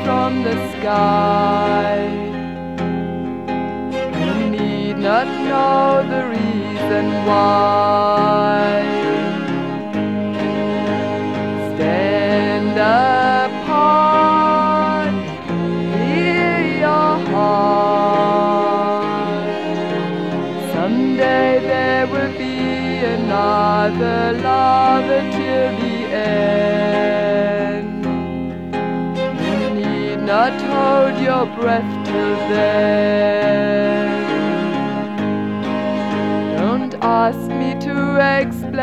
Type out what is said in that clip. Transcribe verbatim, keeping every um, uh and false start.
from the sky. You need not know the reason why. Stand apart, hear your heart. Someday there will be another lover till the end. You need not hold your breath till then. Don't ask me to explain